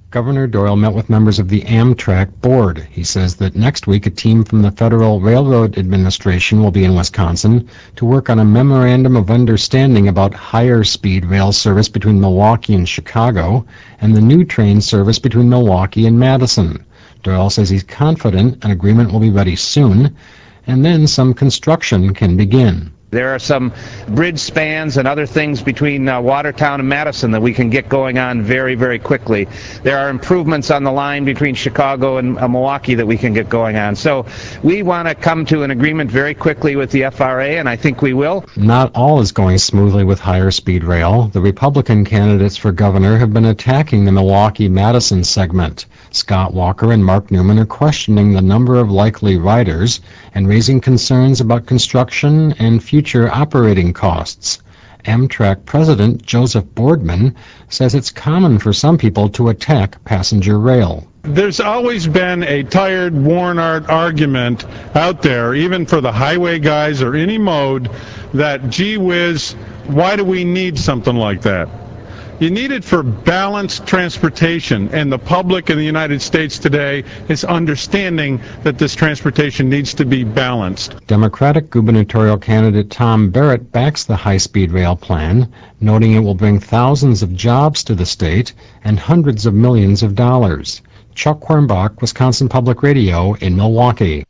Governor Doyle met with members of the Amtrak board. He says that next week a team from the Federal Railroad Administration will be in Wisconsin to work on a memorandum of understanding about higher speed rail service between Milwaukee and Chicago and the new train service between Milwaukee and Madison. Doyle says he's confident an agreement will be ready soon, and then some construction can begin. There are some bridge spans and other things between Watertown and Madison that we can get going on very, very quickly. There are improvements on the line between Chicago and Milwaukee that we can get going on. So we want to come to an agreement very quickly with the FRA, and I think we will. Not all is going smoothly with higher speed rail. The Republican candidates for governor have been attacking the Milwaukee-Madison segment. Scott Walker and Mark Newman are questioning the number of likely riders and raising concerns about construction and future operating costs. Amtrak President Joseph Boardman says it's common for some people to attack passenger rail. There's always been a tired, worn-out argument out there, even for the highway guys or any mode, that, gee whiz, why do we need something like that? You need it for balanced transportation, and the public in the United States today is understanding that this transportation needs to be balanced. Democratic gubernatorial candidate Tom Barrett backs the high-speed rail plan, noting it will bring thousands of jobs to the state and hundreds of millions of dollars. Chuck Quirmbach, Wisconsin Public Radio in Milwaukee.